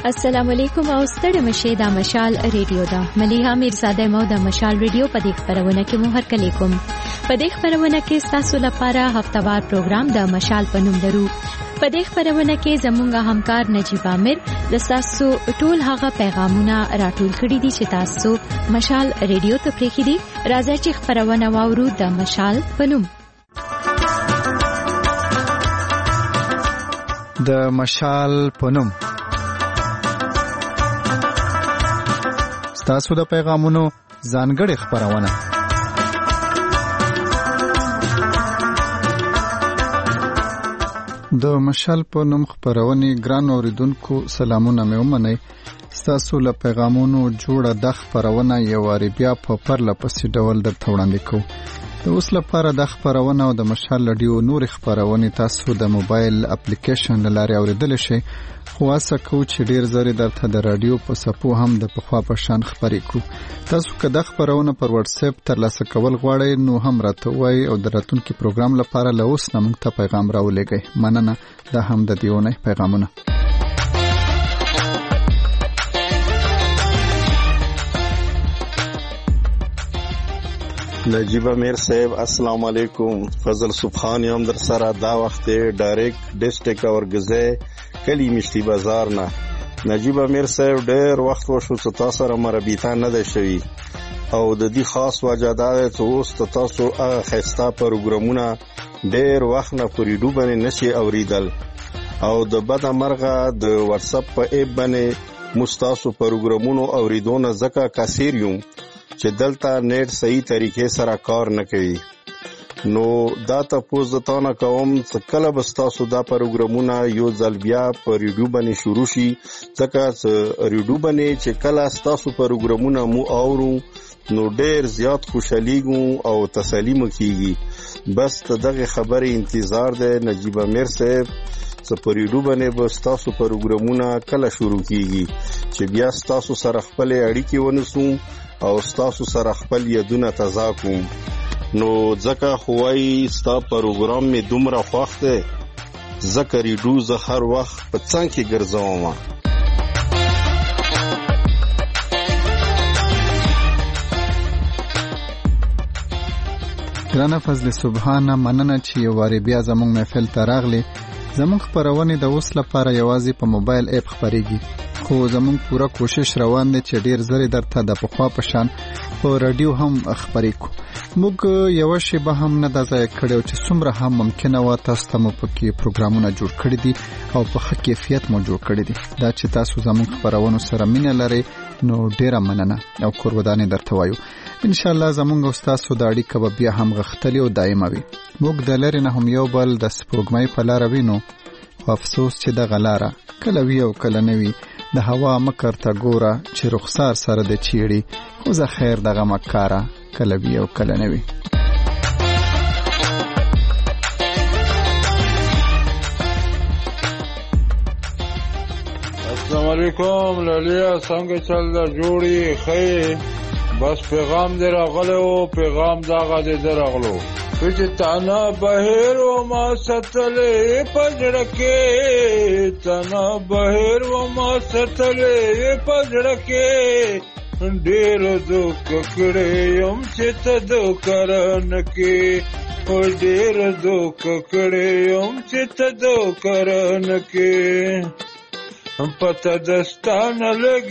السلام علیکم او ستړي مشه د مشال ریډیو دا مليحه میرزاده مو د مشال ریډیو په دې خبرونه کې مو هر کله کوم په دې خبرونه کې تاسو لپاره هفتوار پروګرام د مشال په نوم درو په دې خبرونه کې زموږه همکار نجیب عامر د تاسو ټول هغه پیغامونه راټول کړي دي چې تاسو مشال ریډیو ته پریخي دي راځي چې خبرونه واورو د مشال په نوم د مشال په نوم تاسو د پیغامونو ځانګړي خبرونه د مشال په نوم خبرونه ګران اوریدونکو سلامونه مې ومنئ تاسو له پیغامونو جوړه د خبرونه یو واری بیا په پرله پسې ډول درته وړاندې کوم د اوس لپاره د خبرونه او د مشال رادیو نور خبرونه تاسو د موبایل اپلیکیشن لارې اوریدل شئ خو اسه کو چې ډیر زری درته د رادیو په سپو هم د پخوا په شان خبرې کو تاسو که د خبرونه پر واتس اپ ترلاسه کول غواړئ نو هم راته وای او د راتلونکي پروګرام لپاره له اوس نه موږ ته پیغام راولېږئ مننه دا هم د دیونه پیغامونه نجیب امیر صاحب السلام علیکم فضل سبحان یم در سره دا وخت ډایرکټ ډیسټریکټ اورګزه کلی مشتي بازار نه نجیب امیر صاحب ډېر وخت وشو چې تاسو سره مرابطه نه ده شوی او د دې خاص وجه دا ده چې اوس تاسو هغه خسته پروګرامونه ډېر وخت نه پرې ډوبنه نشي اوریدل او د بده مرغه د واتس اپ په ایپ باندې مستاسو پروګرامونو اوریدونه زکه کثیریوم چې دلته نیټ صحیح طریقې سره کار نه کوي نو دا تاسو ته نه کوم چې کله به تاسو دا پروګرامونه یو ځل بیا په ریډیو باندې شروع شي ځکه چې ریډیو باندې چې کله تاسو پروګرامونه مو اورو نو ډېر زیات خوشاليږو او تسلیم کیږي بس دغه خبره انتظار ده نجیب امیر صاحب چې په ریډیو باندې به تاسو پروګرامونه کله شروع کیږي چې بیا تاسو سره خپل اړیکې ونسو او تاسو سره خپل یادونه تازه کوم نو ځکه خوای ستا پروګرام می دومره خوښ ده ذکر ریډیو زه هر وخت په څنګ کې ګرځوم ګرانه فضل سبحانه مننه چې یو واری بیا زموږ محفل ته راغلی زموږ خبرونه د اوس لپاره یوازې په موبایل اپ خبريږي خو زموږ پوره کوشش روان دی چې ډیر زری درته د پخوا په شان په رادیو هم خبرې کو موږ یو شی به هم نه د ځای کړو چې څومره هم ممکنه و تاسو ته مو پکې پروګرامونه جوړ کړی دي او په ښه کیفیت مو جوړ کړی دي دا چې تاسو زموږ خبرونه سره مینه لرئ نو ډیره مننه او قرباني درته وایو ان شاء الله زموږ استادو د اړیکه به بیا هم غختلی او دایمه وي موږ د لری نه هم یو بل د سپوږمۍ په لار وینو افسوس چې د غلاره کله وی او کله نه وی د هوا مکر تا ګوره چې رخسار سره د چیړي خو زه خیر دغه مکاره کله وی او کله نه وی السلام علیکم لالیا څنګه چل دا جوړي خې بس پیغام دې راغلو پیغام داغه دې راغلو چې تانا بهر و ما ستلې پجړکه تانا بهر و ما ستلې پجړکه ډېر دوک کړې يم چې ته دوکرن کې ډېر دوک کړې يم چې ته دوکرن کې پته دستانه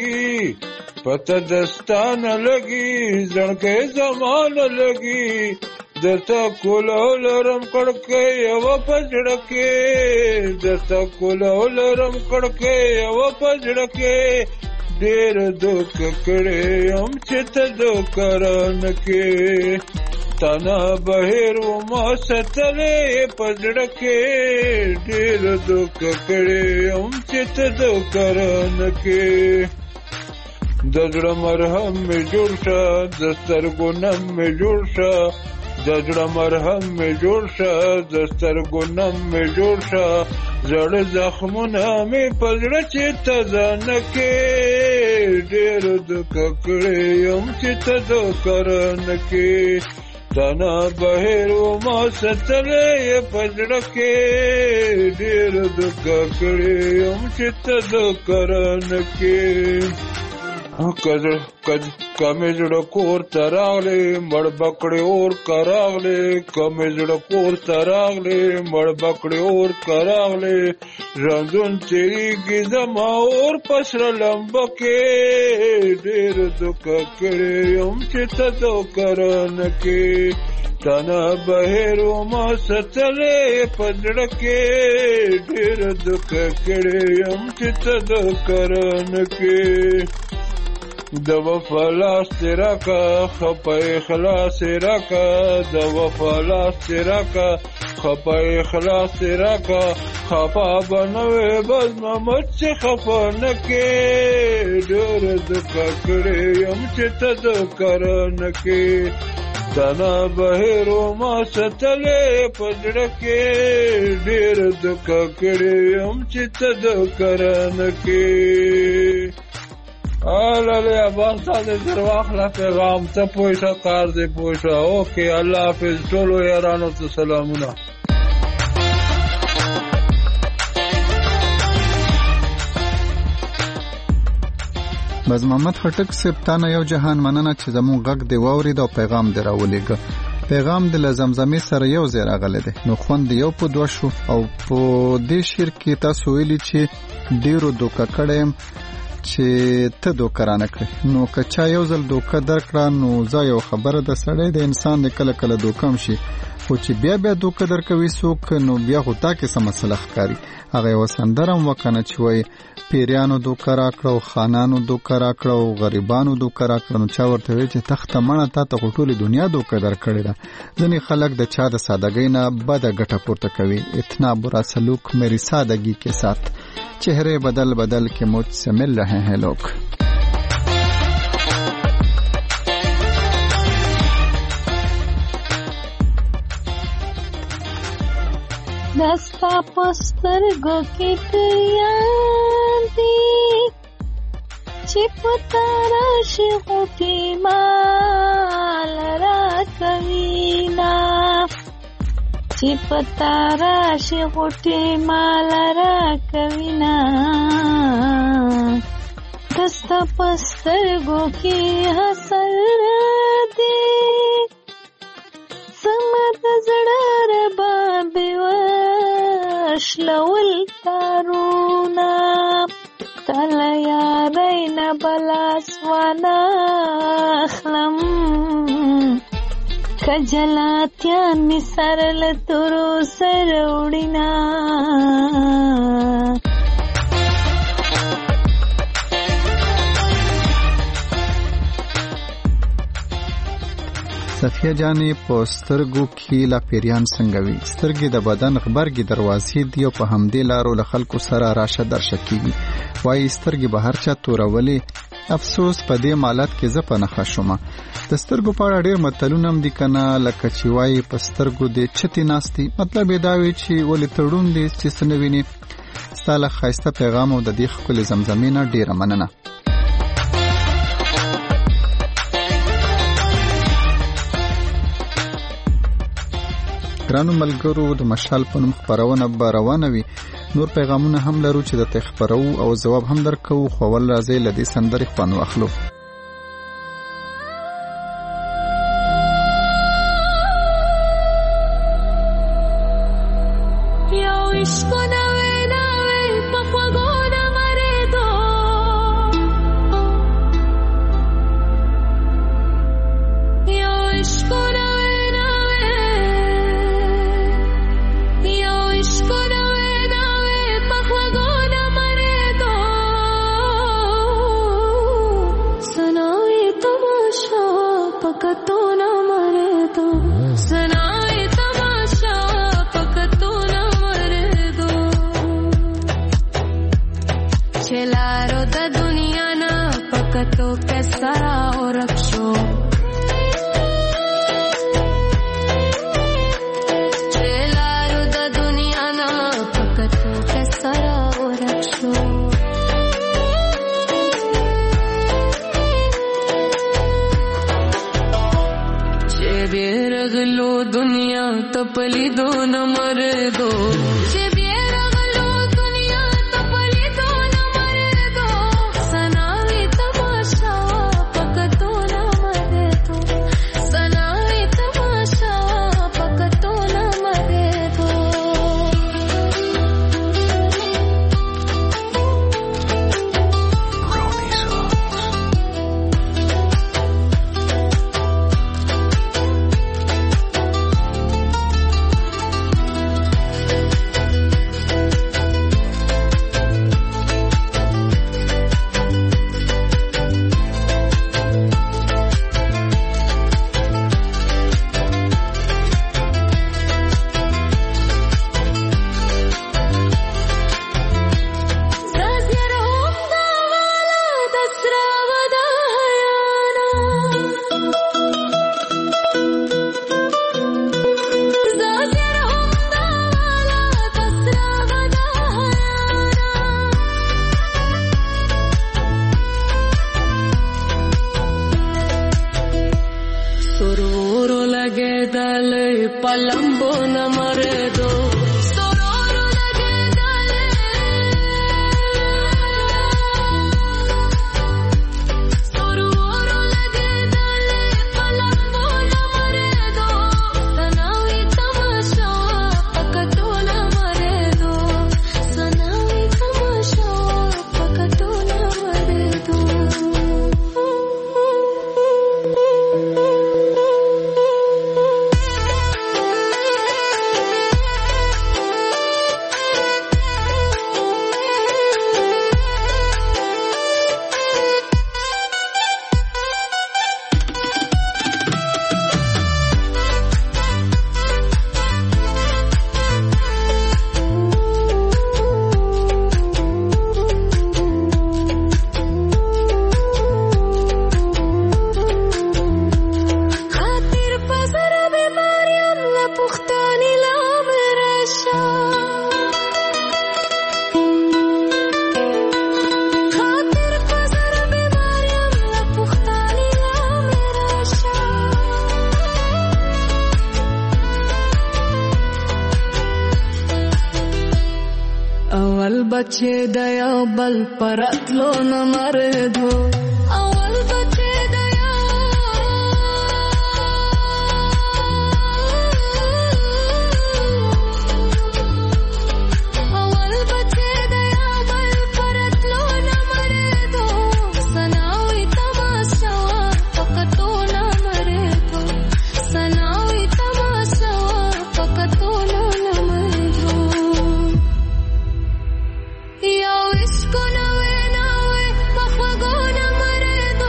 لګي ځړکه زمانه لګي دتا کولولرم کړکې یو پجړکه دتا کولولرم کړکې یو پجړکه ډېر دوک کړې هم چې ته دوکرن کې تانا بهر و ما ستلې پجړکه ډېر دوک کړې هم چې ته دوکرن کې د زړه مرهم می جوړ شه د سترګو نم می جوړ شه د زړه مرهم می جوړ شه د سترګو نم می جوړ شه زړه زخمونه می په زړه چې تازه نه کې ډېر دوک کړې یم چې ته دوکرن کې تنا بهر و ما ستلې پزړه کې ډېر دک کړې یم چې ته د کرن کې کمې زړه کور ته راغلې مړ بکړې اور کراغلې کمې زړه کور ته راغلې مړ بکړې اور کراغلې ژوندون تېرېږي زما اور په سره لمبه کې ډېر دک کړې یم چې ته د کرن کې تنا بهر و ما ستلې په زړه کې ډېر دک کړې یم چې ته د کرن کې د وفا لاس تیرا کا خپا اخلاص تیرا کا د وفا لاس تیرا کا خپا اخلاص تیرا کا خپا بنوے بز محمد چه خپا نکے ډېر دک کړې یم چې ته د کرن کې تنا بهر و ما ستلې په زړه کې ډېر دک کړې یم چې ته د کرن کې آلالی عباس تازه در واخلا پیغام تا پویشا کار دی پویشا اوکی اللہ حافظ ټولو یارانو ته سلامونه بس محمد خټک صاحب تانه یو جهان مننه چې زمون غږ دی واورید او پیغام دی راولېګ پیغام د زمزمې سره یو ځای راغلی دی نو خوند یو په دوه شو او په دې شعر کې تاسو ویلي چې ډېرو دوکه کړی چې ته دوکه رانه کړې نو که چا یو ځل دوکه درکړه نو زه یو خبره د سړی د انسان د کله کله دوکه هم شي خو چې بیا دوکه درکوي څوک نو بیا خو تا کې څه مسله ښکاري هغه یوه سندره هم وکنه چې وایي پیریانو دوکه راکړه او خانانو دوکه راکړه او غریبانو دوکه راکړه نو چا ورته وایي چې تخته مړه تا ته خو ټولې دنیا دوکه درکړې ده ځینې خلک د چا د سادګۍ نه بده ګټه پورته کوي اتنا برا سلوک میری سادگی کے ساتھ چہرے بدل بدل کے مجھ سے مل رہے ہیں لوگ دستا پسترگو کی تیان دی چپتا راشی غوٹی مال را کوینا چپتا راشی غوٹی مال را کوینا دستا پسترگو کی حسر دی سمد زړه ربابي وشلول تارونا تلا یارین بلاس وانا خلم کجلاتیان می سرل تورو سروڑینا صفیه جانې په سترګو کې لا پیریان څنګه وي سترګې د بدن غبرګې دروازې دي او په همدې لارو له خلکو سره راشه درشه کېږي وایي سترګې به هر چا تورولې افسوس په دې مالت کې زه په نښه شومه د سترګو په اړه ډېر متلونه هم دي که نه لکه چې وایي په سترګو دې چتې ناستې مطلب یې دا وي چې ولې تړون دې چې څه نه وینې ستا له ښایسته پیغام او د دې ښکلې زمزمې نه ډېره مننه ګرانو ملګرو د مشال په نوم خپرونه به روانه وي نور پیغامونه هم لرو چې درته خپرو او ځواب هم درکوو خو اول راځئ له دې سندرې خوند واخلو پلی دو نمبر دو बच्चे दया बल परतलो न मरे दो अवल बच्चे दया अवल बच्चे दया बल परतलो न मरे दो सनावी तमाशा पकतो न मरे दो सनावी तमाशा पकतो न मरे दो या इसको नवे नवे पखगो न मरे दो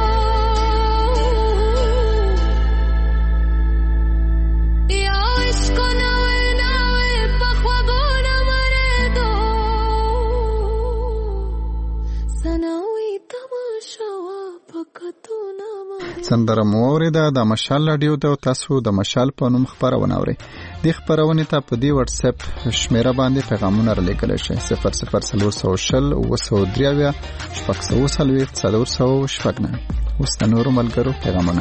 या इसको नवे नवे पखगो न मरे दो सनावी तमाशा पकतो न मरे سندره مو اوریده د مشال رادیو د تاسو د مشال په نوم خبرونه اوري د خبرونه ته په دی واتس اپ شمیره باندې پیغامونه را لیکل شي 0040 وسودریاویا شپږ سلوي څلور سو شپږ نه اوس د نورو ملګرو پیغامونه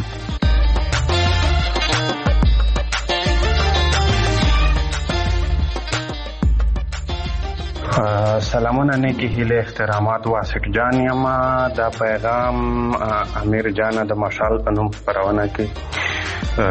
سلامونه نیکی هیله احترامات واسق جان یما دا پیغام امیر جان د مشال په نوم خبرونه کې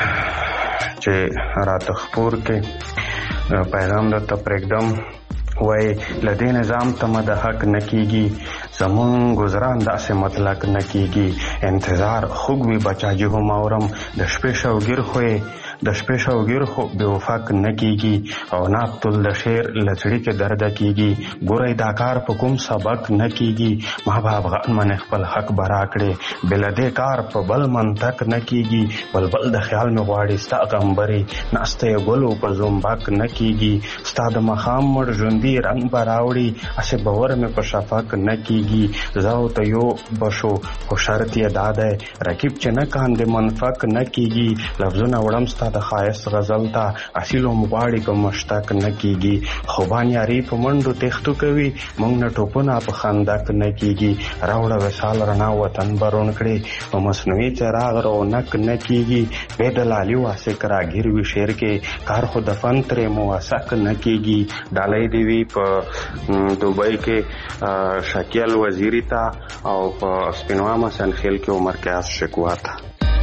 چې رات خبر کې پیغام د تپرګدم وای لدې نظام ته د حق نکېږي زمون گزاران داسې مطلق نکېږي انتظار خوګ وی بچاجي هم اورم د شپې شوګیر خوې د شپې شوګیر خو به وفاق نکېږي او نابتل د شعر لچړي کې درد کېږي ګورې دا کار په کوم سبق نکېږي ما باب غن من خپل حق برا کړې بل دې کار په بل منطق نکېږي بلبل د خیال مې غواړي ستا غمبري ناسته ګلو په زومباک نکېږي ستا د مخام مړ ژوندي رنگ براوړي اسه باور مې په شفاق نکېږي زاو ته یو بشو خو شرط یې داده رکیب چې نه کاندې منفق نکېږي لفظونه وړم ستا د خایست غزل ته اصیل مغواړي کوم مشتاق نه کیږي خوبان یاري په منډو تختو کوي مونږ نه ټوپونه په خندق نه کیږي راوړه وسال رڼا وطن برون کړي په مصنوعي چراغ رونق نه کیږي بې دلالي واسه کراګیر وی شعر کې کار خو د فن ترې موثق نه کیږي ډالۍ دی وی په دوبۍ کې شکیل وزیری تا او په سپینوامه سنخیل کې عمر قیاس شکوا تا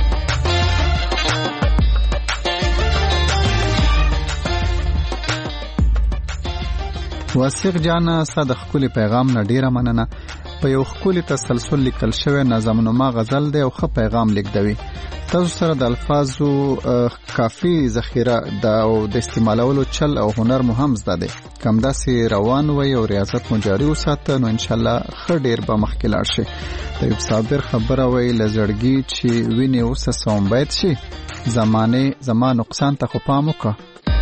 واسق جانا صادق خپل پیغام نه ډیره مننه په یو خپل تسلسل لیکل شوی نظمنامه غزل دی او خ پیغام لیکدوي تاسو سره د الفاظو کافي ذخیره او د استعمالولو چل او هنر مهم زده دی کم داسې روان وي او ریاضت مو جاري وساته نو ان شاء الله خ ډیر به مخکې لاړ شي طيب صابر خبره وي لزړګي چې ویني اوسه سوم باید شي زمان نقصان ته خو پام وکړه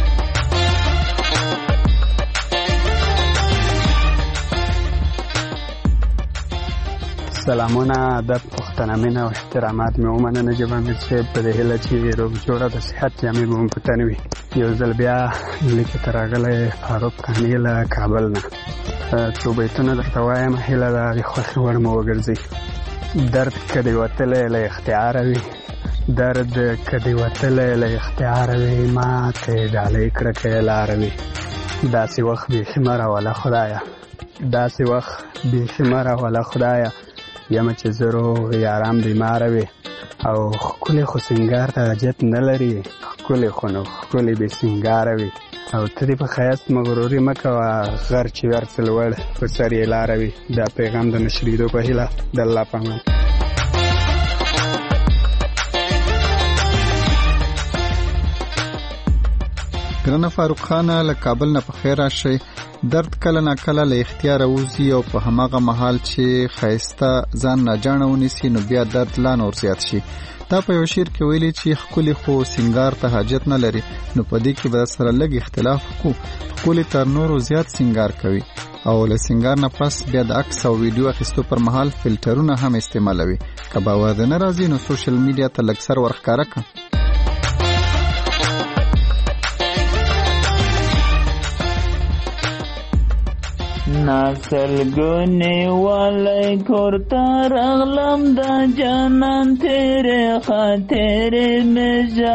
سلامونه ادب پښتنه مینه او احترامات مې ومنه نجیب امیر صاحب په دې هیله چې روغ جوړه د صحت جامې به مو په تن وي یو ځل بیا لیکې ته راغلی فاروق قانع له کابل نه څو بیتونه درته وایم هیله ده د خوښې وړ مو وګرځي درد که دې وتلی له اختیاره وي درد که دې وتلی له اختیاره وي ما ته یې ډالۍ کړه که یې لاره وي داسې وخت بیخي مه راوله خدایه داسې وخت بیخي مه راوله خدایه یم چې زه روغ یاران بیماره وي او ښکلې خو سینګار ته حاجت نه لري ښکلې خو نو ښکلې بې سینګاره وي او ته دې په ښایست مغروري مه کوه غر چې هر څه لوړ په سر یې لاره وي دا پیغام د نشریدو په هیله د الله په امان ګرانه فاروق خانه له کابل نه په خیر راشئ درد کله نه کله له اختیار ووزي او په هماغه محل چې خایسته ځان نه جاڼه ونیسي نو بیا درد لا نور زیات شي دا په یو شعر کې ویلي چې ښکلې خو سینګار ته حاجت نه لري نو په دې کې به سره لږ اختلاف وکړو ښکلې تر نورو زیات سینګار کوي او له سینګار نه پس بیا د عکس او ویډیو اخیستو پر مهال فلټرونه هم استعمالوي که باور نه راځي نو سوشل میډیا ته لږ سر ورښکاره کړه نسلګونې والای کورته راغلم د جانان تیرې خاطرې مې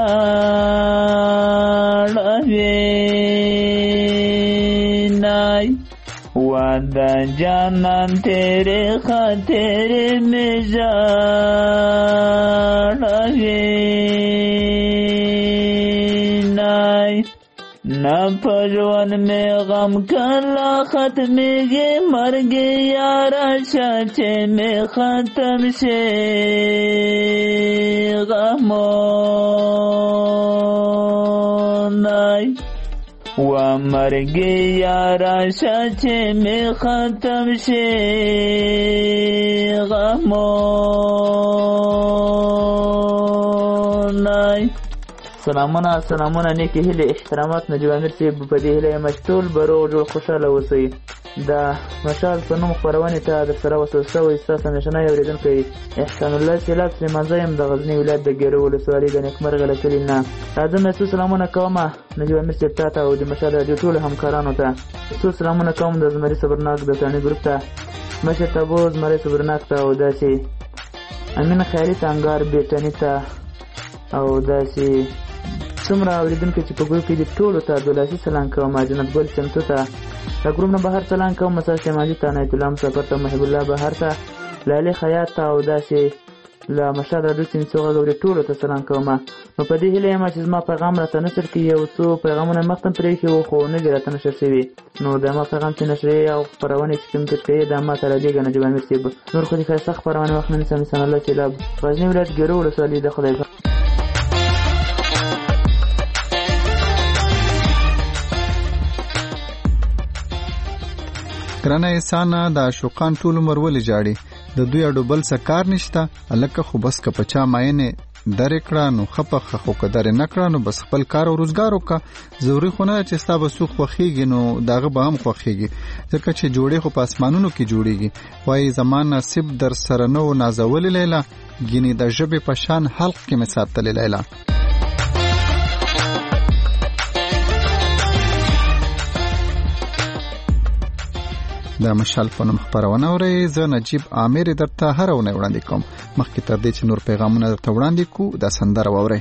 ژړوي د جانان تیرې خاطرې مې ژړوي نا پژوان میں غم کلا ختمیږي مرګ یارا شاچه میں ختم شي غمونای و مرګ یارا شاچه میں ختم شي غمونای سلامونه نیکی هیله احترامات نجیب امیر صاحب په دې هیله یم چې ټول به روغ جوړ خوشحاله اوسئ د مشال په نوم خپرونې ته درسره وصل شوی ستاسو همېشنی اورېدونکی احسان الله سیلاب سلیمانزی یم د غزني ولایت د ګیرو ولسوالۍ د نیکمرغه له کلي نه راځم څو سلامونه کوم نجیب امیر صاحب ته او د مشال راډیو ټولو همکارانو ته څو سلامونه کوم د زمري صبرناک د تاني ګروپ ته مشر تابو زمري صبرناک ته او داسې امین خیالي تانګار بیټني ته او داسې څومره اوریدونکو چې په ګروپ کې دي ټولو ته عبدالعزیز سلام کوم جنت ګل چمتو ته د ګروپ نه بهر سلام کوم مساج شمالي ته عنایت الله مسافر ته محب الله بهر ته لالي خیاط ته او داسې له مشهد راډیو سینسوغه غوړي ټولو ته سلام کوم نو په دې هیله یم چې زما پیغام راته نشر کړي یو څو پیغامونه مختم پرې کې وو خو نه راته نشر شوي نو دا ما پیغام چې نشري او خبرونه چې کوم کې دا ما سره دیګ نه جوړ مرسي نور خو دې ښه خبرونه وخت نه سم الله سیلاب غزنی ولایت ګیرو ولسوالۍ د خدای ګرانه انسانه د عاشقان ټول عمر ولې جاړي د دوی اډو بل څه کار نشته الکه خو بس که پچا ماینه درې کړه نو خپه خو کدار نه کړه نو بس خپل کار او روزګار وکړه ضروري خو نه چې ستا به سوخ خوخيږي نو داغه به هم خوخيږي ځکه چې جوړې خو په اسمانونو کې جوړيږي وای زمان نصیب در سره نو نازول لیلا ګینه د ژبه په شان حلق کې مساتل لیلا د مشال په نوم خبرونه اورئ. زه نجیب عامر درته هر ونه وړاندې کوم. مخکې تر دې چې نور پیغامونه درته وړاندې کو د سندره واورئ.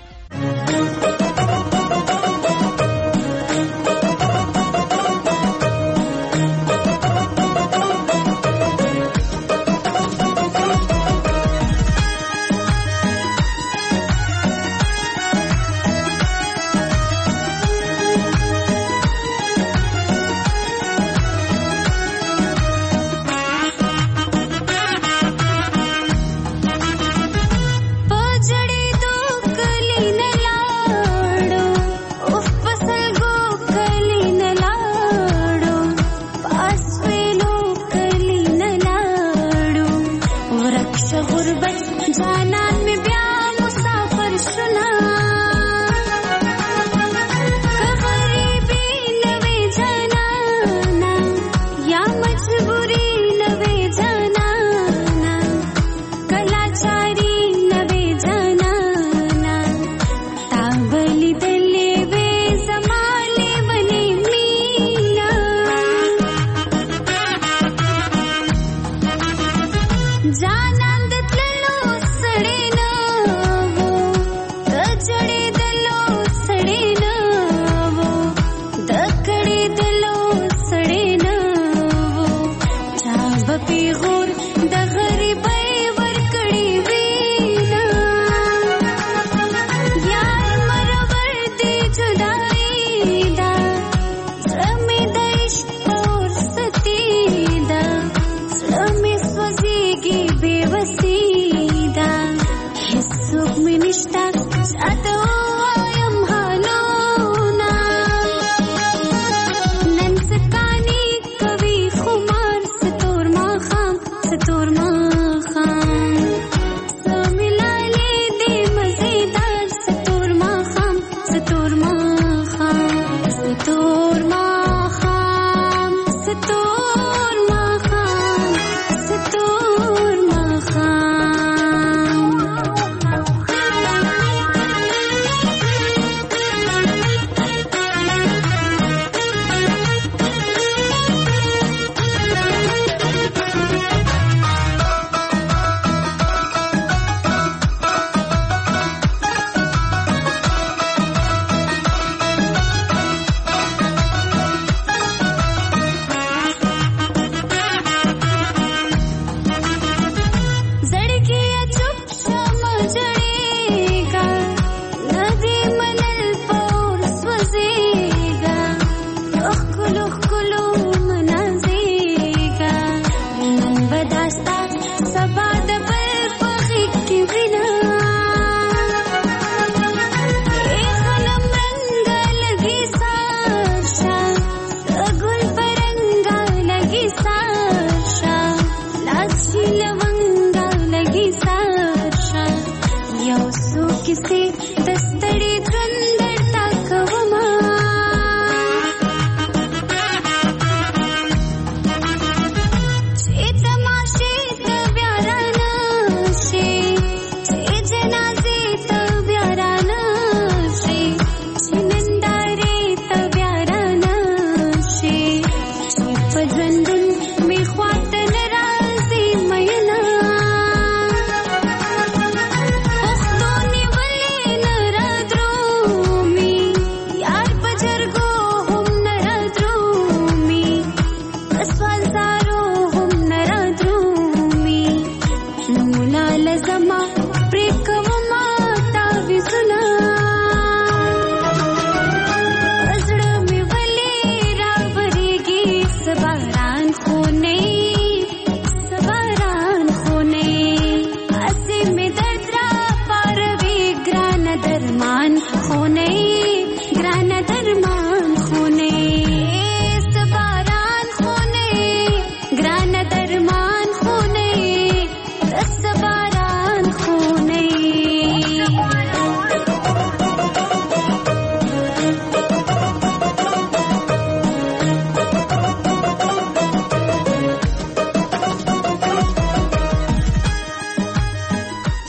Nana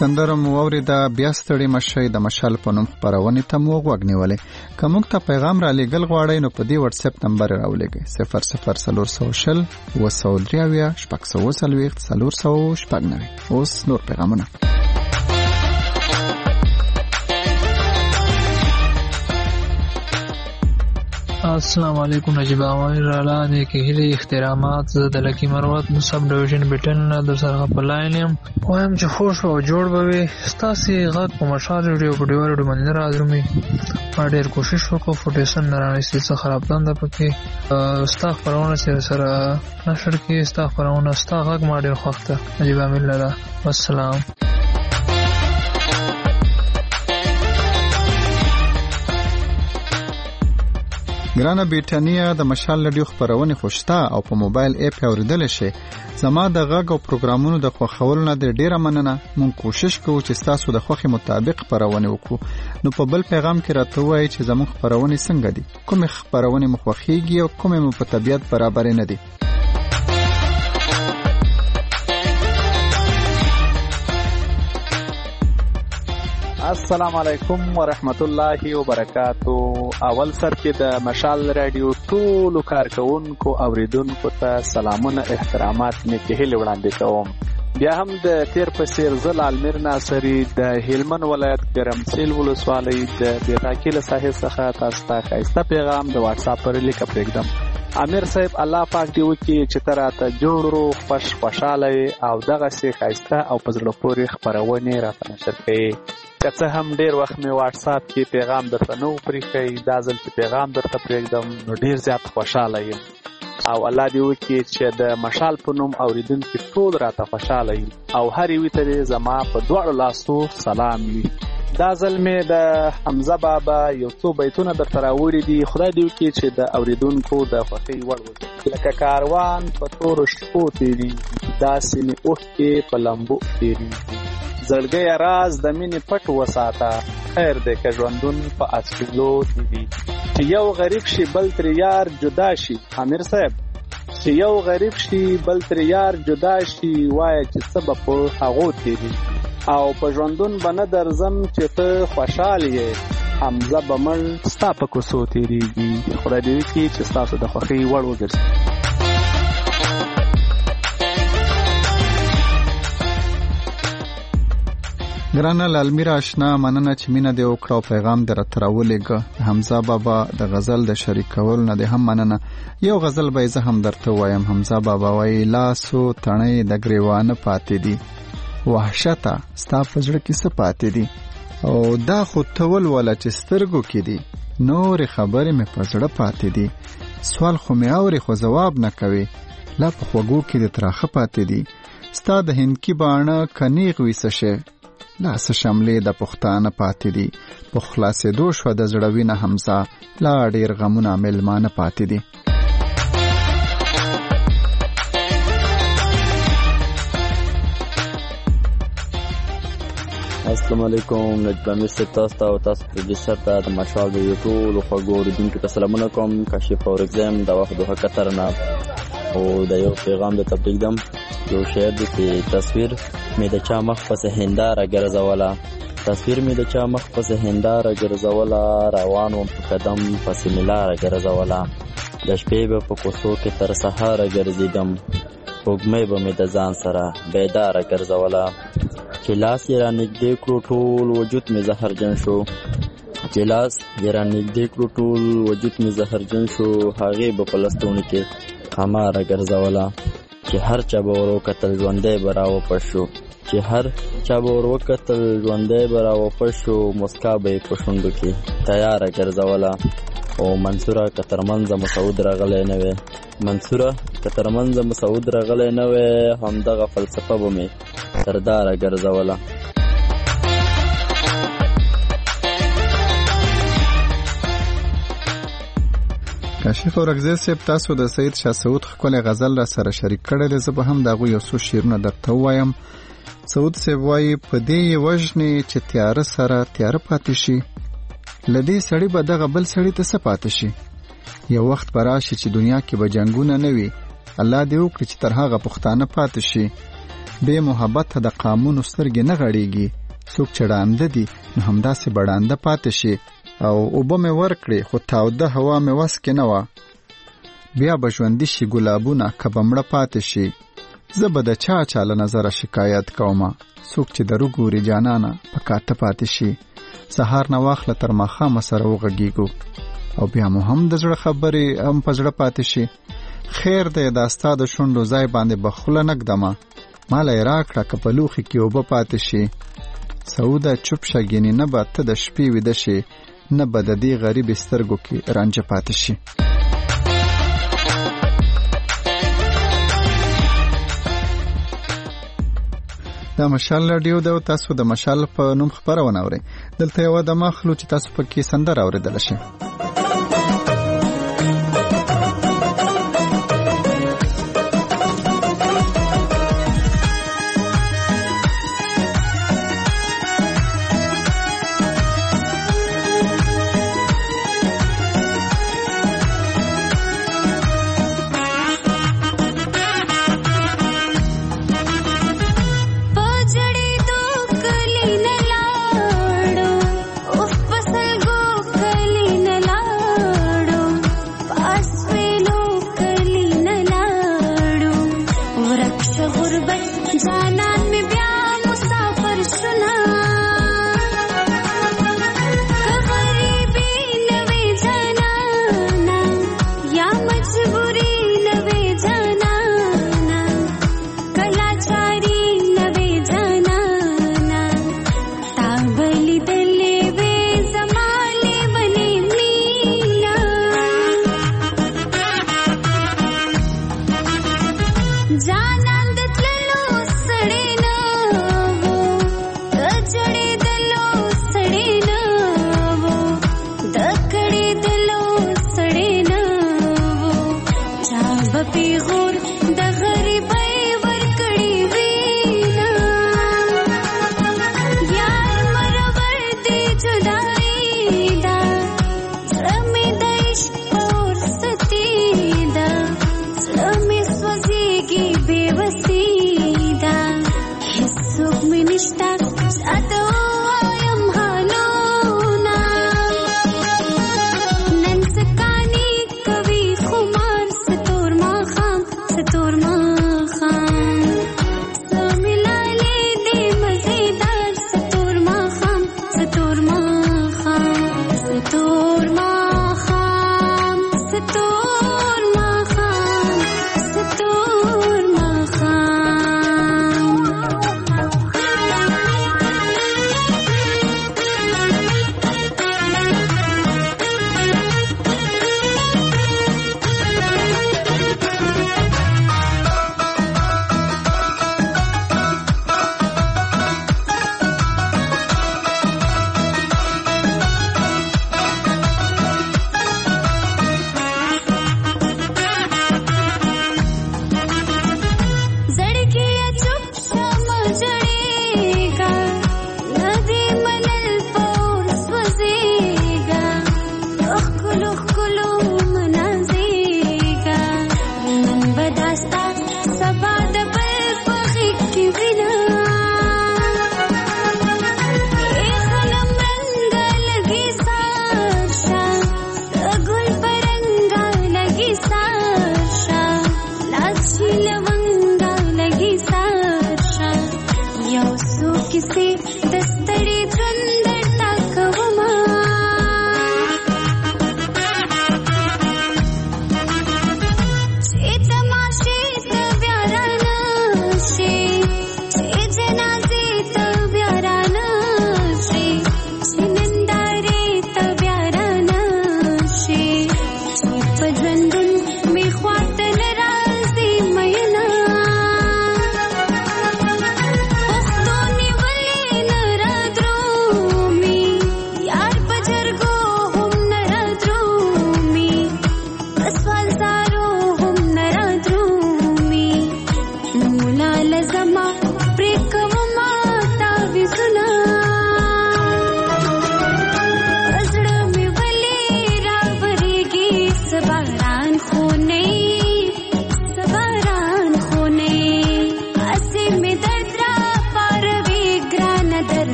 سندره مو اوریده، بیا ستړي مشئ. د مشال په نوم خپرونې ته مو غوږ نیولې. که موږ ته پیغام را لیږل غواړئ نو په دې واتس اپ نمبر راولېږئ 0040 203 640 490. اوس نور پیغامونه. السلام علیکم. نجیب احمد رالا نیکی هیله احترامات. زه د لکی مروت سب ډیویژن بیټن در سره په لاین یم. وایم چې خوش او جوړ به وي. ستاسې غږ په مشال ریډیو په ډیوال ډیو باندې راځي. ما ډېر کوشش وکړ خو ټیسن نه رانیستي، څه خراب دنده پکې. ستا خپرونه چې سره نشر کې ستا خپرونه ستا غږ ما ډېر خوښ ده. نجیب احمد رالا، والسلام. ګرانه بریټانیا، د مشال رادیو خبرونه خوشته او په موبایل اپ اوریدل شي. زما د غږ او پروګرامونو د خوښولو نه ډیره مننه. مونږ کوشش کوو چې تاسو د خوښي مطابق خبرونه وکړو. نو په بل پیغام کې راته وایي چې زموږ خبرونه څنګه دي، کومه خبرونه مخوخيږي او کومه په طبيعت برابر نه دي. السلام علیکم ورحمت الله وبرکاتو. اول سر کې د مشال رادیو ټولو کارکونکو اوریدونکو ته سلامونه احترامات مې کهیل وړاندې کوم. بیا هم د تیر په سیر زل علمیر ناصری د هلمند ولایت ګرمسیل ولسوالۍ د بیتاکیل ساحل څخه تاسو ته ښایسته پیغام د واتس اپ پر لیک پرېږدم. امیر صاحب الله پاک دی وکړي چې تر راته جوړ روغ خوشاله او دغه سي ښایسته او په زړه پورې خبرونه راته نشر کړي. که څه هم ډیر وخت مې واتس اپ کې پیغام درته نو پرېښی، دا ځل چې پیغام درته پرېږدم نو ډیر زیات خوشاله یم او الله دې وکړي چې د مشال په نوم اوریدونکي ټول راته خوشاله وي او هر یو ته زما په دواړو لاسو سلام وي. دا ځل مې د حمزه بابا یو څو بیتونه درته راوړي دي. خدای دې وکړي چې د اوریدونکو د خوښۍ وړ وګرځي. لکه کاروان په تورو شپو تېرېږي، داسې مې اوښکې په لمبو تېرېږي. زړګی راز د مینې پټ وساته، خیر دی که ژوندون په اسویلو تېرېږي. چې یو غریب شي بل ترې یار جدا شي. امیر صاحب، چې یو غریب شي بل ترې یار جدا شي، وایه چې څه به په هغو تېرېږي. او په ژوندون به نه درځم چې ته خوشحال یې، حمزه به مړ ستا په کوڅو تېرېږي. خدای دې وکړي چې ستاسو د خوښۍ وړ وګرځي. ګرانه لالمیرا آشنا، مننه چې مینه دې وکړه او پیغام دې راته راولېږه. حمزه بابا د غزل د شریکولو نه دې هم مننه. یو غزل به زه هم درته وایم. حمزه بابا وایي لاسو تڼۍ د ګریوانه پاتې دي، وحشته ستا په زړه کې څه پاتې دي، او دا خو تول ولا چې سترګو کې دي، نورې خبرې مې په زړه پاتې دي. سوال خو مې اورې خو ځواب نه کوي، لا په خوږو کې د تراخه پاتې دي. ستا د هندکي باڼه کنیغ ویسه شي، لا څه شملې د پښتانه پاتې دي. په خلاصېدو شوه د زړه وینه حمزه، لا ډېر غمونه مېلمانه پاتې دي. السلام علیکم. نجیب امیر صاحب تاسو ته او تاسو پروډوسر ته د مشال ریډیو ټولو خوږو اورېدونکو ته سلامونه کوم. کاشف اورګزم د وخت دوه کتر نه او د یو پیغام د تبلیغ یو شعر دی چې تصویر مې د چا مخ پسې هنداره ګرځوله، تصویر مې د چا مخ پسې هنداره ګرځوله، روان وم په قدم پسې مې لاره ګرځوله، د شپې به په کوڅو کې تر سهاره ګرځېدم، وږمۍ به مې د ځان سره بیداره ګرځوله، چې لاس یې رانږدې کړو ټول وجود مې زهرجن شو، چې لاس یې رانږدې کړو ټول وجود مې زهرجن شو، هغې به په لستوڼي کې خماره ګرځوله، چې هر چا به ور وکتل ژوندی به راوپړ شو، چې هر چا به ور وکتل ژوندی به راوپړ شو، مسکا به یې په شونډو کې تیاره ګرځوله. او منصوره که تر منځه مسعود راغلی نه وی، منصوره که تر منځه مسعود راغلی نه وی، همدغه فلسفه به مې سرداره ګرځوله. کاشف اورګزی صاحب، تاسو د سید شاه سعود ښکلی غزل را سره شریک کړی دی. زه به هم د هغوی یو څو شعرونه درته ووایم. سعود صاحب وایي په دې یې وژنې چې تیاره سره تیاره پاتې شي، له دې سړي به دغه بل سړي ته څه پاتې شي. یو وخت به راشي چې دنیا کې به جنګونه نه وي، الله دې وکړي چې تر هغه پښتانه پاتې شي. بې محبت د قامونو سترګې نه غړېږي. څوک چې ړانده دي نو همداسې بړانده پاتې شي. او اوبه مې ورکړې خو تاوده هوا مې وس کې نه وه. بیا به ژوندي شي ګلابونه که به مړه پاتې شي. زه به د چا له نظره شکایت کومه. څوک چې در وګوري جانانه په کاته پاتې شي. سهار نه واخله تر ماښامه سره وغږیږو او بیا مو هم د زړه خبرې هم په زړه پاتې شي. خیر دی دا ستا د شونډو ځای باندې به خوله نه ږدمه. ماله یې راکړه که په لوښي کې اوبه پاتې شي. سعوده چوپ شه ګینې نه به ته د شپې ویده شي، نه به د دې غریبې سترګو کې رانجه پاتې شي. دا مشال راډیو ده او تاسو د مشال په نوم خبرونه اورئ. دلته یوه دمه اخلو چې تاسو پکې سندره اورېدلی شئ. کلی نه لاړو اوف پسل گو کلی نه لاړو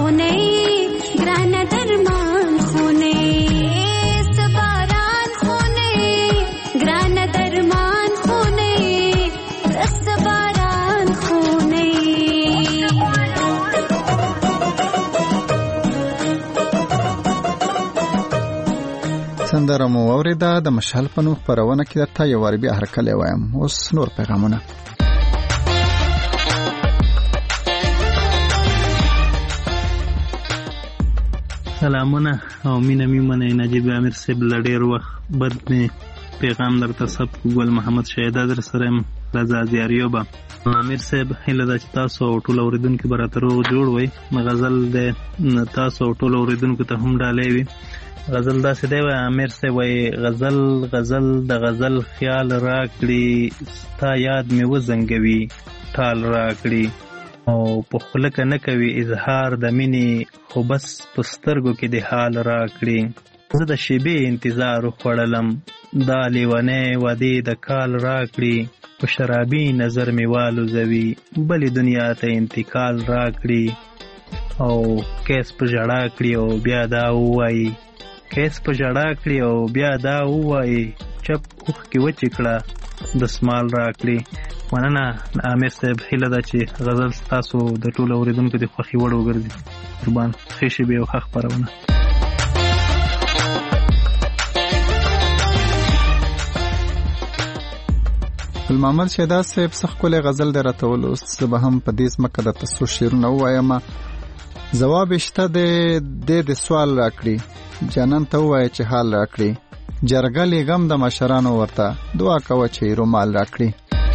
خونه ګران درمان خونه سباران خونه ګران درمان خونه سباران خونه سندره مو اوریده د مشال په نوم خپرونه کې درته یو وار بیا هرکلی وایم. اوس نور پیغامونه. سلامونه او مینه میمنه نجیب امیر صاحب لډیر وخت بعد می پیغام درته ثبت ګل محمد شهیدا در سره رضا زیاریوبا امیر صاحب هله د تاسو ټول اوریدونکو براتر جوړ وي غزل د تاسو ټول اوریدونکو ته هم ډالې وي. غزل داسې دی امیر صاحب وای غزل د غزل خیال راکړي ستا یاد می وزنګوي ټال راکړي او په خلک نه کوي اظهار د مینې خو بس په سترګو کې د حال راکړي. زه د شیبې انتظار خوړلم دا لیونی وعدې د کال راکړي په شرابي نظر می والوزوي بلې دنیا ته انتقال راکړي او کیس په ژړا کړي او بیا دا ووایي کیس په ژړا کړي او بیا دا ووایي چپ اوښکې وچې کړه دسمال راکړي. مننه امیر صاحب هیله ده چې غزل ستاسو د ټولو اوریدونکو د خوښې وړ وګرځي. قربان ښې شېبې او ښه خپرونه. ګل محمد شهیدا صاحب څه ښکلی غزل دی راته ولوست. زه به هم په دې ځمکه درته څو شعرونه ووایم. ځواب یې شته دی د سوال راکړي جانان ته ووایه چې حال راکړي جرګه لیږم د مشرانو ورته دعا کوه چې رومال راکړي.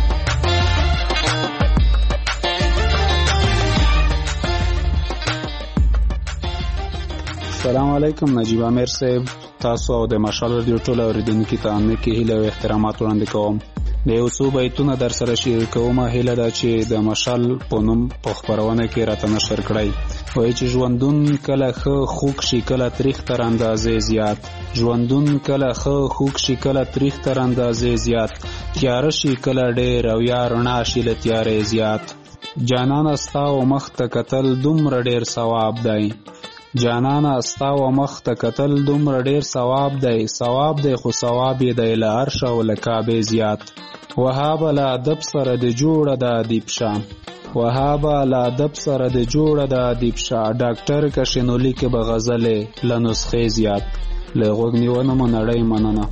السلام علیکم نجیب امیر صاحب تاسو او د مشال رادیو ټول اوریدونکو ته نیکی هیله او احترامات وړاندې کوم. د یو څو بیتونه در سره شریک کوم. هیله ده چې د مشال په نوم په خپرونه کې راته نشر کړئ. وایي چې ژوندون کله ښه خوږ شي کله تریخ تر اندازې زیات ژوندون کله ښه خوږ شي کله تریخ تر اندازې زیات تیاره شي کله ډېر او یا رڼا شي له تیارې زیات جانانه ستا و مخ ته کتل دومره ډېر ثواب دی جانانه ستا و مخ ته کتل دومره ډېر ثواب دی خو ثواب یې دی له عرش او له کعبې زیات وهابه له ادب سره د جوړه د ادیب شه وهابه له ادب سره د جوړه د ادیب شه ډاکټر کشینو لیکي به غزلې له نسخې زیات له غوږ نیونه مو نړۍ مننه.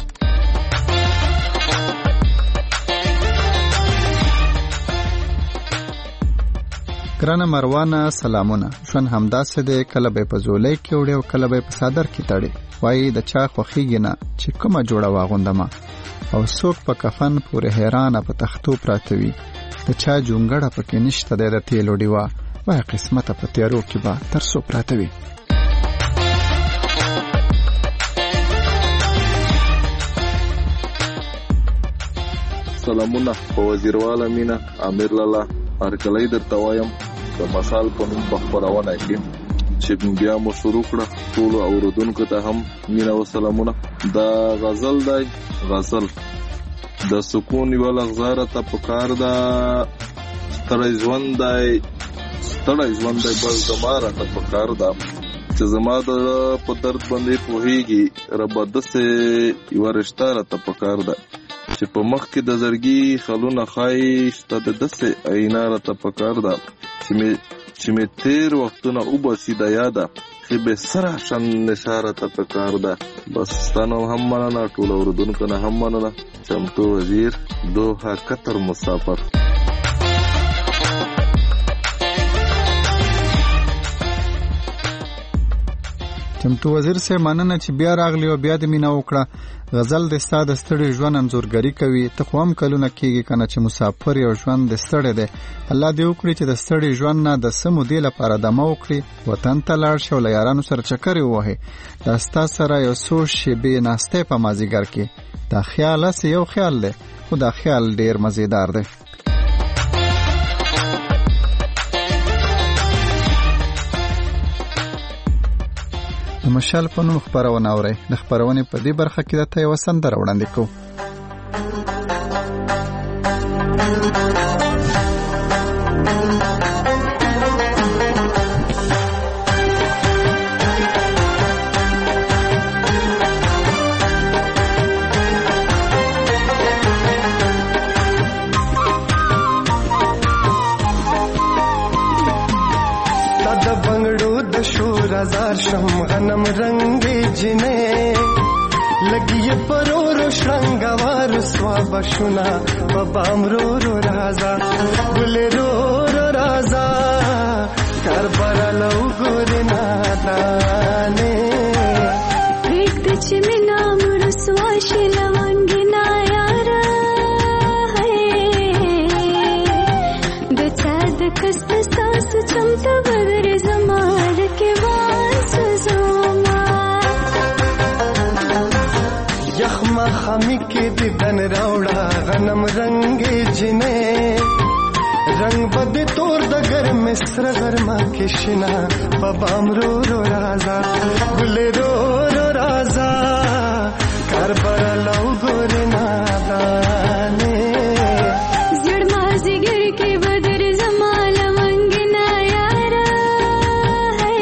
ګرانه مروانه سلامونه. ژوند همداسې دی کله به په زولۍ کې وړي او کله به په صادر کې تړي. وایي د چا خوښیږي نه چې کومه جوړه واغوندمه او څوک په کفن پورې حیرانه په تختو پراته وي د چا جونګړه پکې نشته دی د تیلو ډیوه وایي قسمته په تیارو کې به تر څو پراته وي. سلامونه په وزیرواله مینا امیر لالا هرکلی درته وایم د مشال په نوم په خپرونه کې چې بیا مو شروع کړه ټولو اوریدونکو ته هم مینا او سلامونه. دا غزل دی غزل د سکون یو لغزاره ته پکار دا ستړی ژوند دی بس زماره ته پکار دا چې زما د په درد باندې پوهیږي رب دسه یو رشتہ ته پکار دا چې په مخ کې د زړګي خلونه خایشته د دسه عیناره ته پکار دا چې می تیر وختونه او بسی د یاده چې به سره شن نشاره ته پکار دا. بس ستانو هم مننه ټول اوردونکو نه هم مننه. چمتو وزیر دوحه قطر مسافر. چمتو وزیر سه مننه چې بیا راغلی او بیا د مینا وکړه. غزل د ستا د ستړي ژوند انځورګري کوي. ته خو هم کلونه کېږي کنه چې مسافر یو ژوند د ستړی دی. الله دې وکړي چې د ستړي ژوند نه د څه مودې لپاره دمه وکړي وطن ته لاړ شي او له یارانو سره چکرې ووهې. دا ستا سره یو څو شېبې ناستې په مازدیګر کې دا خیال هسې یو خیال دی خو دا خیال ډېر مزیدار دی. د مشال په نوم خپرونه اورئ. د خپرونې په دې برخه کې درته یوه سندره وړاندې کوو. بنگړو د شور هزار شم غنم رنگې جنې لګي پرور شرنګوار سوا بشنا ببام رو رو رازا ګل رو رو رازا کربر لو ګور نادانه ایک د چې می نام رسوا شلوانګ نا یار ہے د چا د کست ساس چمتا بغیر زمار کې وانس زما یخما خمی کې د دن راوړه غنم رنگې جنې رنگ بد تور د ګرم سر غرما کې شنا ببام رو رو رازا ګل رو رو رازا کربر لو ګور نادانه زړ ما زګر کې بدر زمال منګنا یار ہے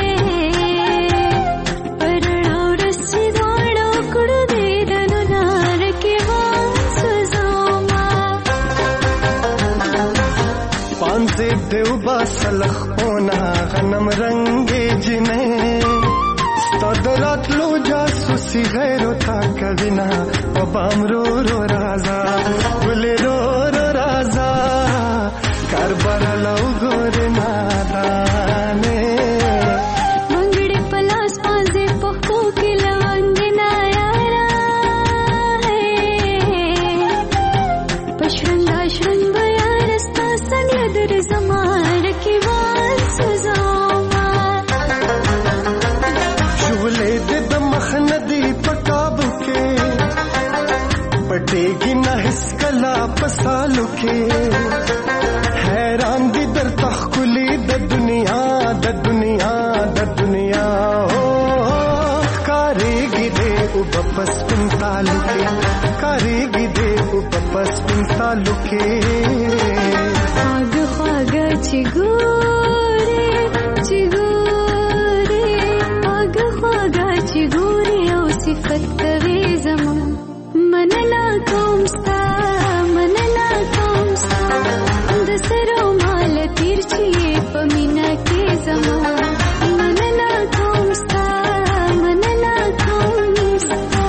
پرړو رسې واړو کړو دې دنو نار کې وانس زما پانځه دیو باسلخ پونا غنم رنگې جنې ستادرات لو جاسوسي غیرو تا کوینا ببام رو رو رازا ګل رو رو رازا کربر لو ګور نادانه منګړې پلاس پانځه پخو کې لوانګنا یار ہے پښرنګا شرنګ یار ستا څنګه در زمار کې وانس زما شولې د مخ ندی پکابو کې پټېږي نه هیڅ کلا پسالو کې حیران دي در تخکلی د دنیا د دنیا د دنیا او کارېږي دې او بپس پنتالو کې کارېږي دې او بپس پنتالو کې خواږ خواږ چې ګورې چې ګورې خواږ خواږ چې ګورې او صفت کوي زما منلا کوم ستا منلا کوم ستا د سرو مال تیر چې په مینا کې زما منلا کوم ستا منلا کوم ستا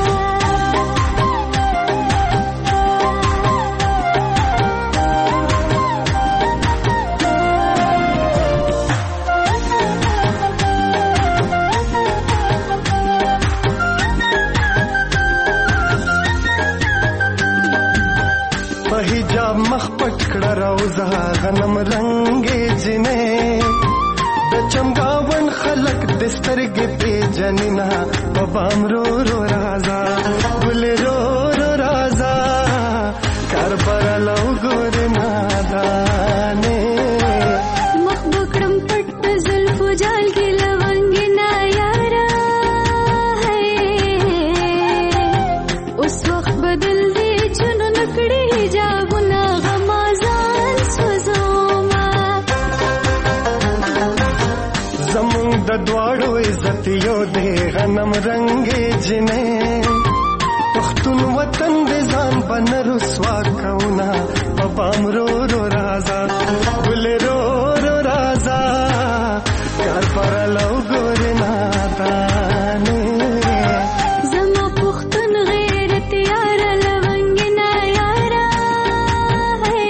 په حجاب مخ پټ کړه روزه غنم رنگې جنې د چمګاون خلق د سترګې پیجنینا ببام رو رو رازا ګل رو رو رازا کربر لو ګور نادانه مخ بکړم پټ زلفو جال کې لونګنا یار ہے اوس وخت بدل دی چونو نکړي حجابونه غمازان سوزوما زمون د دواړو عزت یو دی غنم رنگې جنې پښتون وطن دې ځان بن رسوا کونا ببام رو رو رازا ګل رو رو رازا کربر لو ګور نادانه زما پښتون غیرت یار لونګنا یار ہے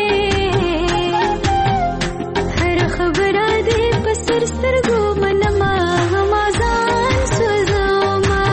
هر خبره دې په سر سترګو منما غمازان سوزوما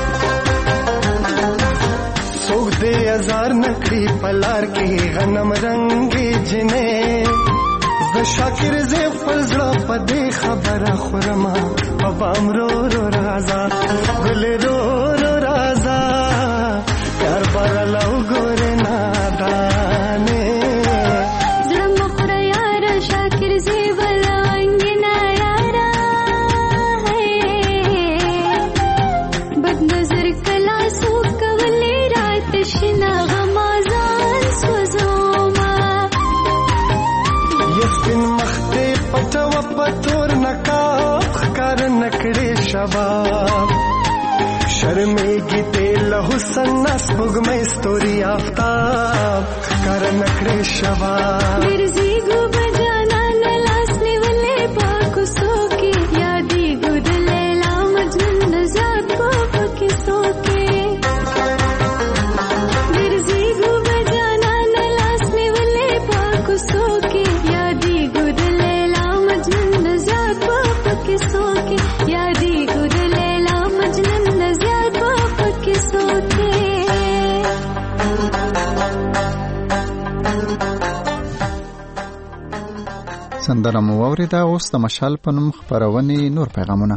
څوک دې هزار نکړي پلار کې غنم رنگې جنې ز شاکر زه فزړه په دې خبره خورما ببام رو رو رازا ګل رو رو رازا کربر لو ګور نادانه زړه مخړه یار شاکر زیبل لونګنا یار ہے بد نظر کلا سو کولی رات شنا غمازان سوزوما یسپن مخته پټو پتور نقاب کار نکړې شباب شرمېږي ته له حسن نس پګمې ستوري آفتاب کار نکړې شباب ګرځي ګو بجانا نلاس نیولې پاکو سوکي سندره مو واورېده. اوس د مشال په نوم خپرونې نور پیغامونه.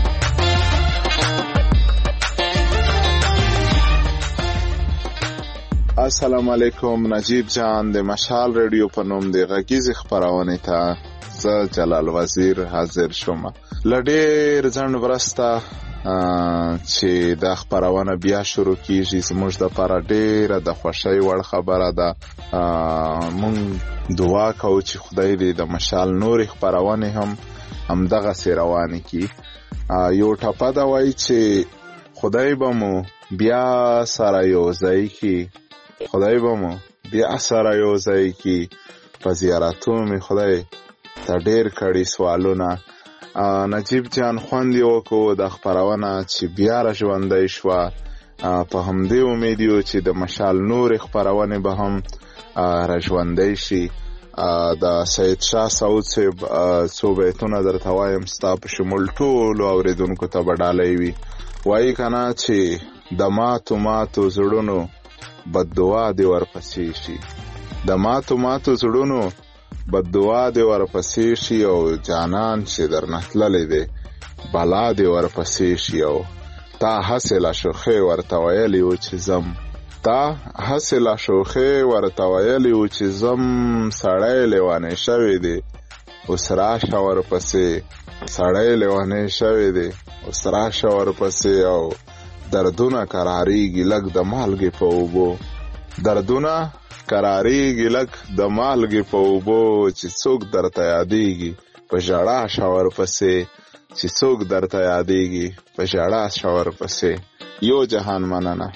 السلام علیکم. نجیب جان د مشال ریډیو په نوم د غږیزې خپرونې ته زه جلال وزیر حاضر شوم. لډیر ځنډ ورسته چې دا خپرونه بیا شروع کیږي زموږ د لپاره ډیره د خوښۍ وړ خبره ده. مونږ دعا کوو چې خدای دې د مشال نورې خپرونې هم همدغسې روانې کړي. یو ټپه ده وایي چې خدای به مو بیا سره یوځای کړي، خدای به مو بیا سره یوځای کړي. په زیارتونو مې خدای ته ډیر کړي سوالونه. نجیب جان خوند یې وکړو د خپرونه چې بیا را ژوندی شوه. په همدې امید یو چې د مشال نورې خپرونې به هم را ژوندی شي. د سید شاه سعود صاحب څو بیتونه درته وایم، ستا په شمول ټولو اورېدونکو ته به ډالۍ وي. وایي که نه چې د ماتو ماتو زړونو بددعا دې ورپسې شي، د ماتو ماتو زړونو بددعا دې ورپسې شي، او جانان چې درنه تللی دی بلا دې ورپسې شي. او تا هسې لا شوخۍ ورته ویلي و چې ځم، تا هسې لا شوخۍ ورته ویلي و چې ځم. سړی لیونی شوی دی اوس راشه ورپسې، سړی لیونی شوی دی اوس راشه ورپسې. او دردونه قراریږي لږ د مالګې په اوبو، دردونه قراریږي لږ د مالګې په اوبو. چې څوک درته یادیږي په ژړا شه ورپسې، چې څوک درته یادیږي په ژړا شه ورپسې. یو جهان مننه.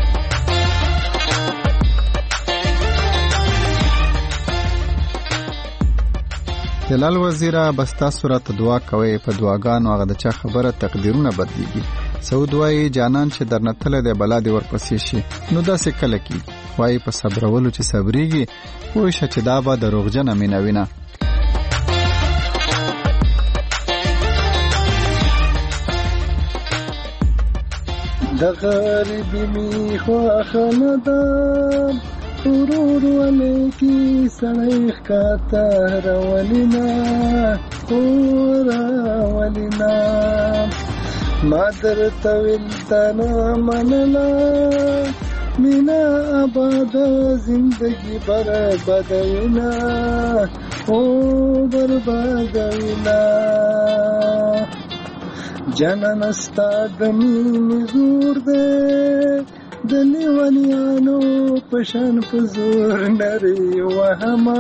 جلال وزیره بس تاسو راته دعا کوئ. په دعاګانو هغه د چا خبره تقدیرونه بدلیږي. سعود وایي جانان چې درنه تللی دی بلا دې ورپسې شي. نو داسې کله کېږي؟ وایي په صبرولو چې صبریږي، پوه شه چې دا به دروغجنه مینه وینه. د غریبي می خواخه نه ده، ورور ولې کې سړی ښکاته راولینه، راولینه. ما درته ویل تا نه منله، مینا آباد زندگی بربادوینه، بربادوینه. جانان ستا د مینې زور دی، د لیونیانو په شان په زور نری وهمه،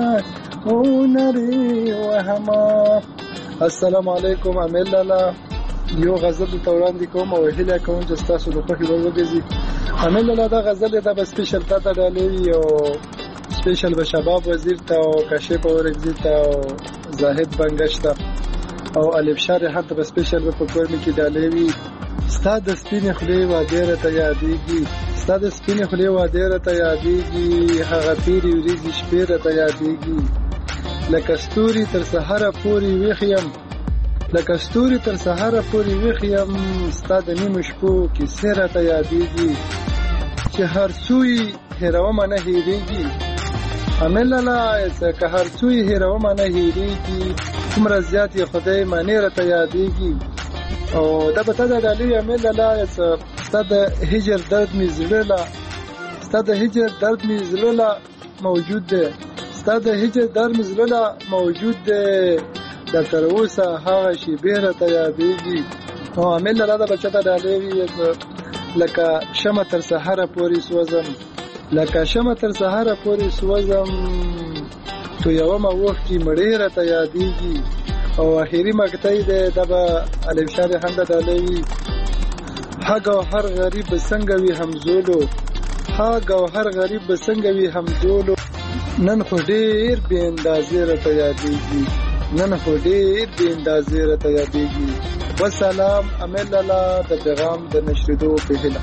نری وهمه. السلام علیکم. امیل لالا یو غزل ته وړاندې کوم او هیله کوم چې ستاسو د خوښې وړ وګرځي. امیل لالا دا غزل دا به سپیشل تا ته ډالۍ وي، او سپیشل به شباب وزیر ته او کاشف اورګزي ته او زاهد بنګش ته او الف شار حتی به سپیشل به په کور مې کې ډالۍ وي. ستا د سپینې خولې وعدې راته یادېږي، ستا د سپینې خولې وعدې راته یادېږي، هغه تېرې ورځې شپې راته یادېږي. لکه ستوري تر سهاره پورې ویښ یم، لکه ستوري تر سهاره پورې ویښ یم. ستا د نیمو شپو کیسې راته یادېږي، چې هر څو یې هېرومه نه هېرېږي. امیل لالا که هر څو یې هېرومه نه هېرېږي، څومره زیات یې خدای معنی راته یادېږي. او دا به تا د ډالۍ امیل لالا ستا د هجر درد مې زړه لا، ستا د هجر درد مې زړه لا موجود دی، ستا د هجر درد مې زړه لا موجود دی. دا تر اوسه هغه شېبې راته یادېږي. او امیل لالا دا به چاته ډالۍ وي، لکه شمع تر سهاره پورې سوځم، لکه شمع تر سهاره پورې سوځم. تویومه اوښکې مړې راته یادېږي. او اخیری مقطعی ده دا به الف شار هم ده ډالۍ وي. ها ګوهر غریب به څنګه وي همزولو، ها ګوهر غریب به څنګه وي همزولو. نن خو ډېر بې اندازې راته یادېږي، نن خو ډېر بې اندازې راته یادېږي. وسلام. امیل لالا د پیغام د نشریدو په هیله.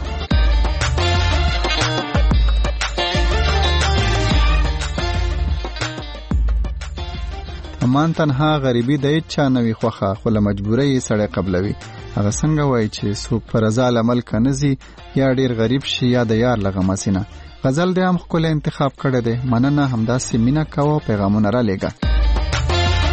امان تنها غریبي د هیچا نه وي خوښه، خو له مجبورۍ یې سړی قبلوي. هغه څنګه وایي چې څوک په رضا له ملکه نه ځي، یا ډېر غریب شي یا د یار له غمه سینه. غزل دې هم ښکلی انتخاب کړی دی. مننه. همداسې مینه کوه، پیغامونه را لېږه.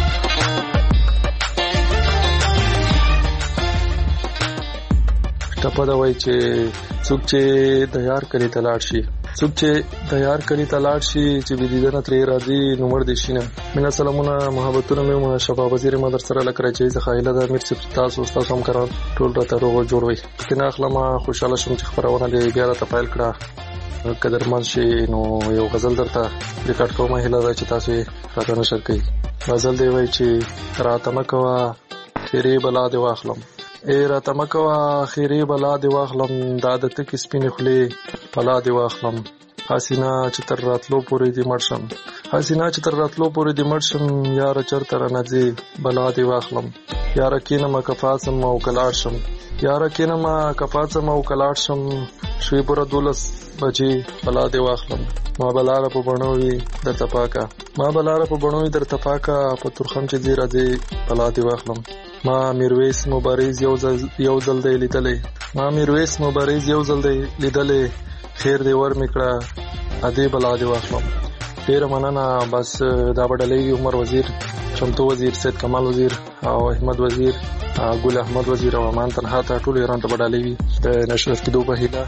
ټپه دا وایي چې څوک چې د یار کلی ته لاړ شي څوک چې د یار کلی ته لاړ شي چې بيدیدنه ترې راځي نو مړ دي شي نه. مینا سلامونه محبتونه مې شباب وزیر ما در سره لکه چې زخایله د امیر صاحب تاسو هم کران ټول راته روغ جوړ وي. کله اخلا ما خوشاله شوم چې خبرونه دې بیا راته فایل کړه قدرمن شي نو یو غزل درته ریکارډ کوم هله چې تاسو راته نشر کړئ. غزل دی وایي چې راته مکوا خیره بلا دی واخلم راته مکوا خیره بلا دی واخلم دا د تک سپینې خولې بلا دی واخلم حسینا چې تر راتلو پورې دی مرشم حسینا چې تر راتلو پورې دی مرشم یار چرته رانځي بلا دی واخلم یار کینم کفاسم او کلاړ شم یار کینم کفاسم او کلاړ شم شوی پر 12 بجې بلا دی واخلم ما بلاره په بڼوي در تپاکا ما بلاره په بڼوي در تپاکا په ترخم چې دی راځي بلا دی واخلم ما میرویس مبارز یو ځل دی لیدلې ما میرویس مبارز یو ځل دی لیدلې خیر دی ور میکړه ادي بلا دی واخلم. ډیر مننه. بس دا بدلې عمر وزیر شمتو وزیر سید کمال وزیر او احمد وزیر ګل احمد وزیر او امان تنها ته ټول ایران ته بدلې د نشرت کېدو په هیله.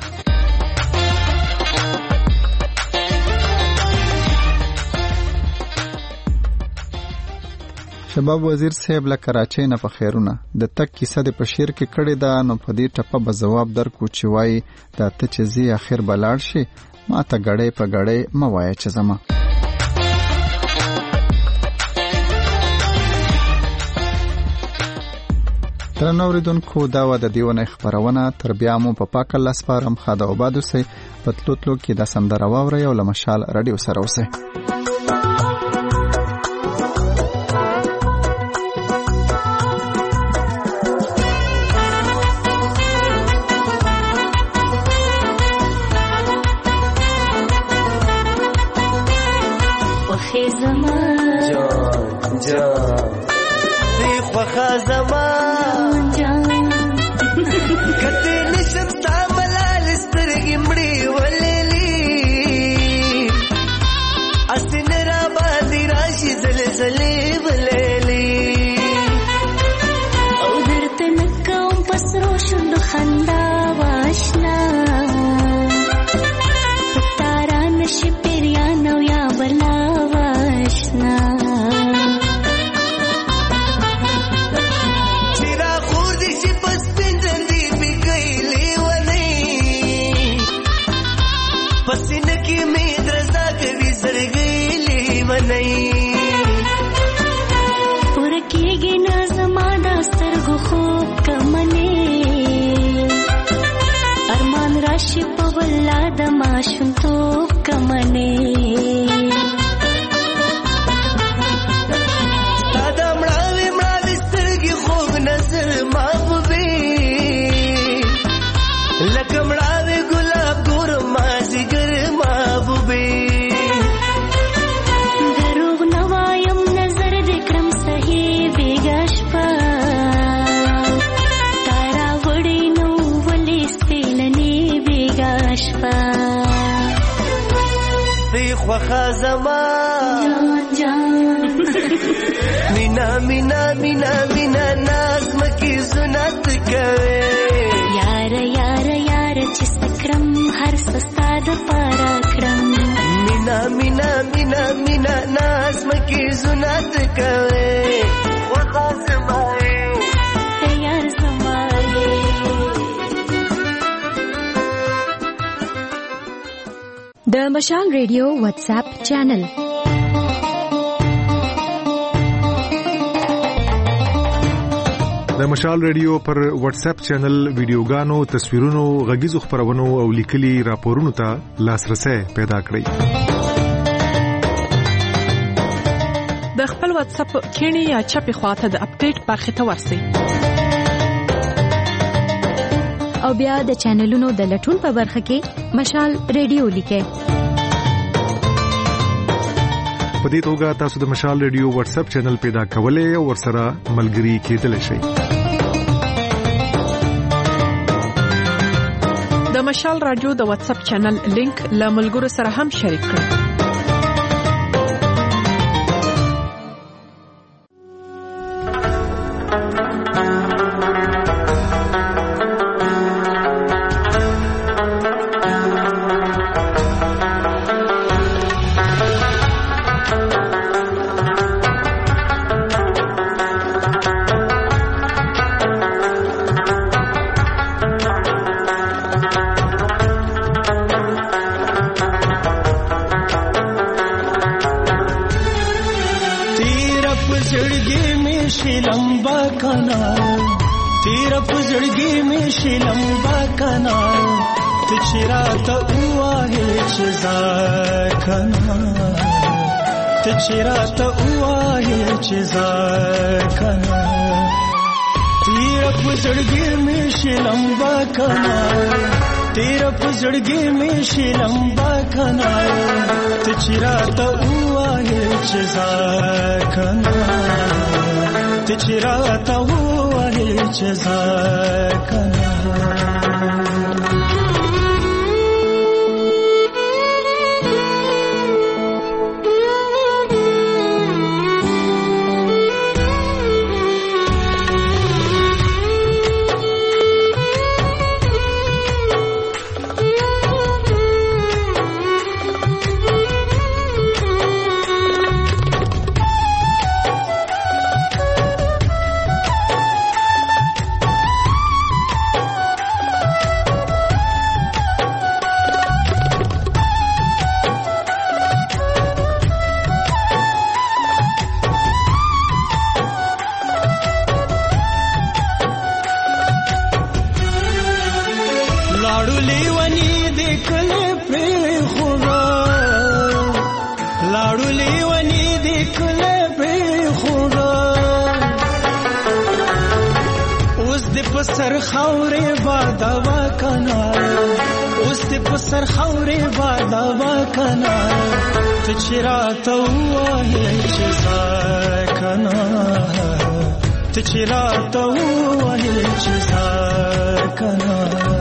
شباب وزیر صاحب له کراچۍ نه په خیرونه د تک کیسه د پشیر کې کړې ده نو په دې ټپه به جواب درکو چې وای دا ته چې زی اخر بلاړ شي ما ته غړې په غړې موایا چې زما ترنو اوریدونکو دا و د دیونه خبرونه تر بیا مو په پاک الله سپارم خاده وبادو سي پتلوتلو کې د سندره واوره یو لمشال رادیو سره اوسه. مینا مینا مینا مینا نازم کی زنت کوي یار یار یار چې سکرم هر سستا د پارا کرم مینا مینا مینا مینا نازم کی زنت کوي وخا سمای یار سمای. د مشال ریډیو واتس اپ چینل د مشال ریډیو پر واتس اپ چینل ویډیوګانو تصویرونو غږیزو خبرونو او لیکلي راپورونو ته لاسرسي پیدا کړئ. د خپل واتس اپ کینی یا چپی خواته د اپډیټ برخه ته ورسئ او بیا د چینلونو د لټون په برخه کې مشال ریډیو لیکئ. په دې توګه تاسو د مشال ریډیو واتس اپ چینل پیدا کولای او ورسره ملګری کېدلی شئ. د مشال رادیو د واتس اپ چینل لینک له ملګرو سره هم شریک کړئ. تیر پزړګي مې شلمبا کنا ته چیرته وایې چې ځکنا ته چیرته وایې چې ځکنا تیر پزړګي مې شلمبا کنا تیر پزړګي مې شلمبا کنا ته چیرته وایې چې ځکنا ته چیرته وایې چې ځکنا سر خاورې بادوا کنا اوس دې په سر خاورې بادوا کنا ته چیرته وایې چې ځکنا ته چیرته وایې چې ځکنا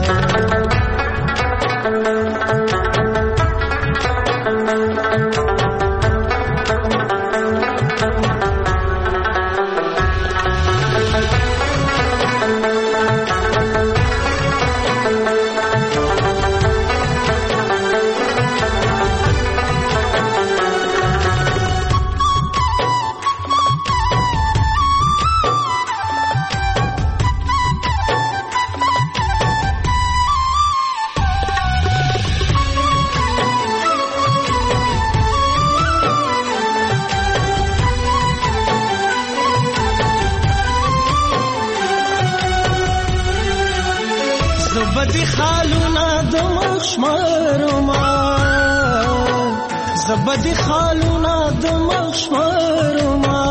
زبدي خالونه د مخشمرما زبدي خالونه د مخشمرما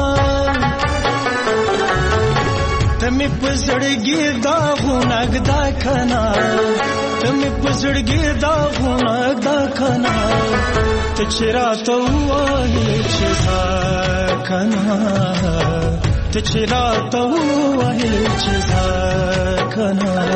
تمه پزړګي دا غونګ دا کنا تمه پزړګي دا غونګ دا کنا ته چیرته وایې چې ځکنا ته چیرته وایې چې ځکنا